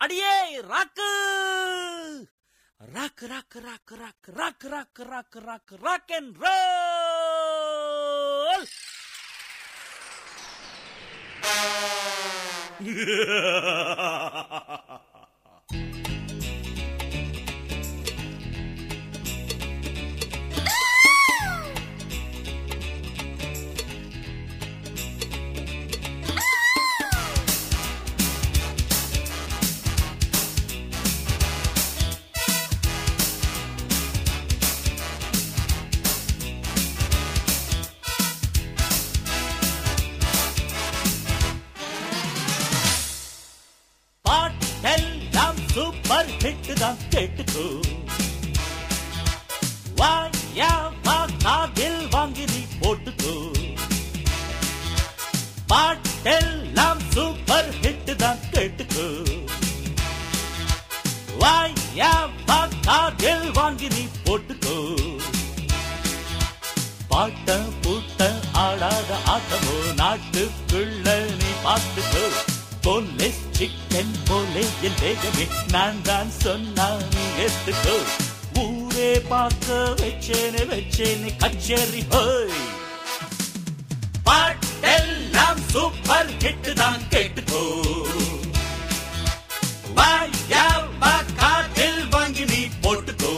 அடியே rock rock rock rock rock rock rock rock rock rock and roll. Super hit தான் கேட்டுக்கோ. வாயா வா காதில் வாங்கி நீ போட்டுக்கோ. பாட்டெல்லாம் சூப்பர் ஹிட் தான் கேட்டுக்கோ. வாயா வா காதில் வாங்கி நீ போட்டுக்கோ. பாட்ட பூட்ட ஆடாத ஆட்டமோ நாட்டுக்குள்ள நீ பார்த்துக்கோ. போலீஸ் சிக்கன் போலே என் வேகமே நான் தான் சொன்னா நீ ஏத்துக்கோ. ஊரே பார்க்க வச்சேனே கச்சேரி ஹோய். பாட்டெல்லாம் சூப்பர் ஹிட் தான் கேட்டுக்கோ. வாயா வா காதில் வாங்கி நீ போட்டுக்கோ.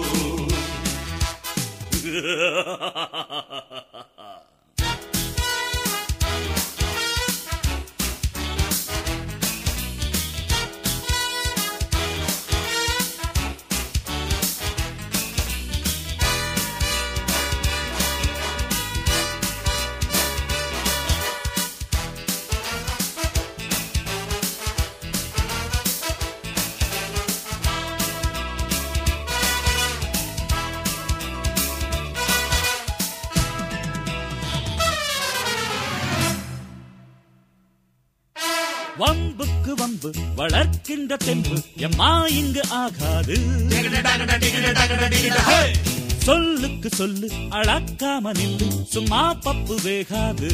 வம்புக்கு வம்பு வளர்க்கின்ற தெம்பு எம்மா இங்கு ஆகாது. சொல்லுக்கு சொல்லு அளக்காம நில்லு சும்மா பப்பு வேகாது.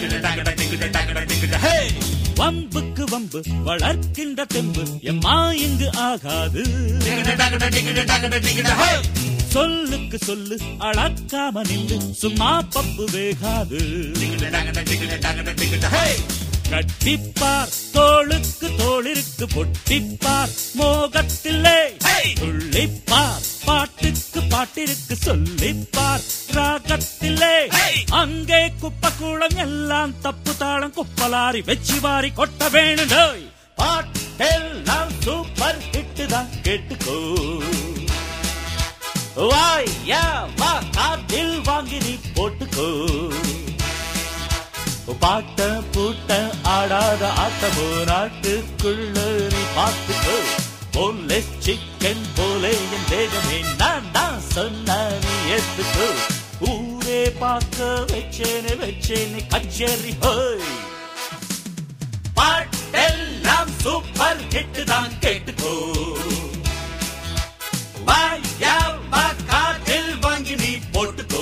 வம்புக்கு வம்பு வளர்க்கின்ற தெம்பு எம்மா இங்கு ஆகாது. சொல்லுக்கு சொல்லு அளக்காம நில்லு சும்மா பப்பு வேகாது. கட்டிப்பார் தோளுக்கு தோளிருக்கு பொட்டிப்பார் மோகத்திலே துள்ளிப்பார் பாட்டுக்கு பாட்டிற்கு சொல்லிப்பார் ராகத்திலே. அங்கே குப்பை கூடம் எல்லாம் தப்பு தாளம் குப்பலாரி வெச்சி வாரி கொட்ட வேணும். பாட்டெல்லாம் சூப்பர் ஹிட் தான் கேட்டுக்கோ. வாயா வா காதில் வாங்கி நீ போட்டுக்கோ. பாட்ட பூட்ட ஆடாத ஆட்டமோ நாட்டுக்குள்ள நீ பார்த்துக்கோ. போலீஸ் சிக்கன் போலே என் தேகமே நான் தான் சொன்ன நீ ஏத்துக்கோ. ஊரே பார்க்க வச்சேனே கச்சேரி ஹோய். பாட்டெல்லாம் சூப்பர் ஹிட் தான் கேட்டுக்கோ. வாயா வா காதில் வாங்கி நீ போட்டுக்கோ.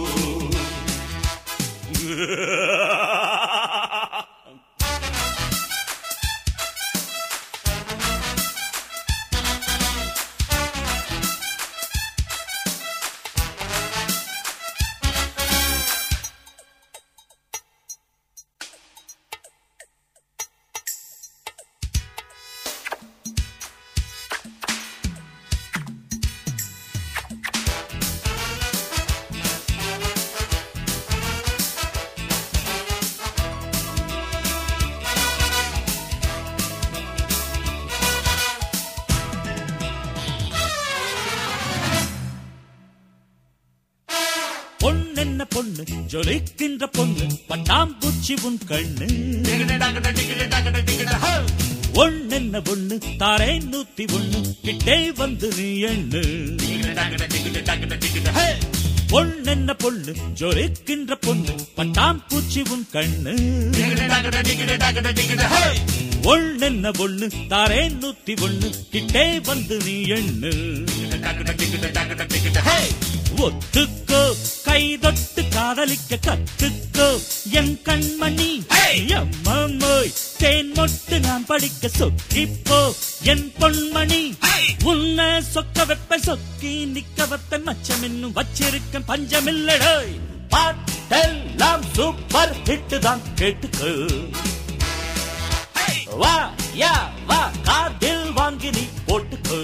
பொண்ணென்ன பொண்ணு ஜொலிக்கின்ற பொண்ணு பட்டாம்பூச்சி உன் கண்ணு. ஒண்ணென்ன பொண்ணு தாரே 101 கிட்டே வந்து நீ எண்ணு. பொண்ணென்ன பொண்ணு ஜொலிக்கின்ற பொண்ணு பட்டாம்பூச்சி உன் கண்ணு. ஒண்ணென்ன பொண்ணு தாரே 101 கிட்டே வந்து நீ எண்ணு. ஒத்துக்கோ கை தொட்டு காதலிக்க கத்துக்கோ என் கண்மணி அம்மம்மோய் தேன் மொட்டு நான் படிக்க சொக்கிப்போ என் பொன்மணி உன்னை சொக்க வெப்ப சொக்கி நிக்க வெப்ப மச்சம் இன்னும் வச்சிருக்க பஞ்சமில்லடோ பாட்டெல்லாம் சூப்பர் ஹிட் தான் கேட்டுக்கோ வா யா வா காதில் வாங்கி நீ போட்டுக்கோ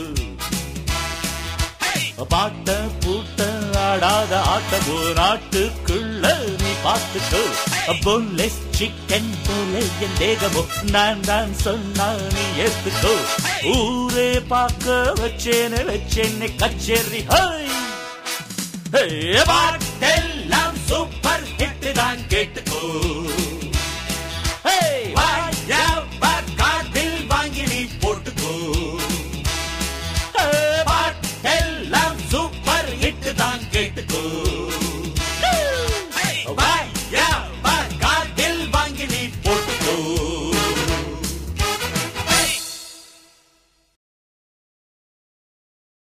பாட்ட பூட்ட ஆடாத ஆட்டமோ நாட்டுக்குள்ள நீ பார்த்துக்கோ போன்லெஸ் சிக்கன் போல என் தேகமோ நான் தான் சொன்னா நீ ஏத்துக்கோ ஊரே பார்க்க வச்சேன்னு கச்சேரி பாட்டெல்லாம் சூப்பர் ஹிட் தான் கேட்டுக்கோ